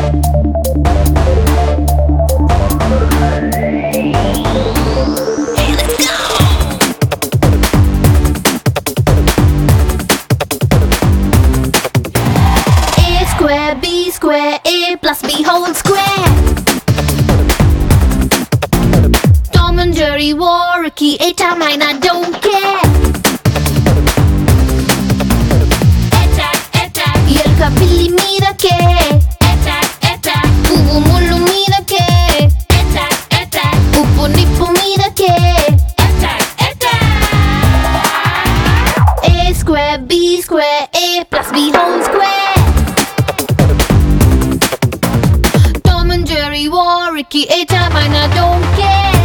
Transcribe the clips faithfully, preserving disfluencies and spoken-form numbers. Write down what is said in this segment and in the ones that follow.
B square, A plus B whole square. Tom and Jerry war a key, eight time nine, I don't care. Attack, attack, Yelka Billy Mirake. Attack, attack, Uvu Mulu Mirake. Attack, attack, Upu Nippu Mirake. Attack, attack. A square, B square, A plus B whole square. War Ricky, eight time I don't care.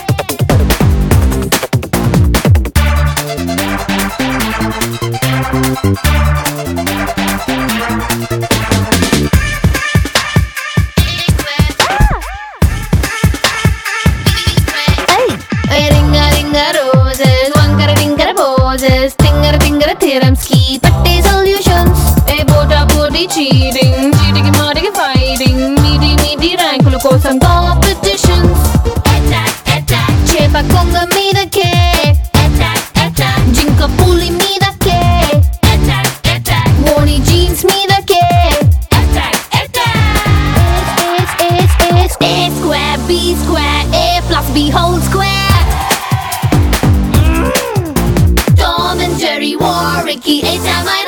Hey, ringa ringa roses, wangara ringara poses, tingara tingara theorems, key patte solutions. A bota body cheating, cheating marting fighting. Rankulu kosam competitions. Attack, attack, Chepa konga mirake. Attack, attack, Jinka puli mirake. Attack, attack, Woni jeans mirake. Attack, attack. It's, it's, it's, it's A square, B square, A plus B whole square. Mm. Tom and Jerry war Ricky, eight time I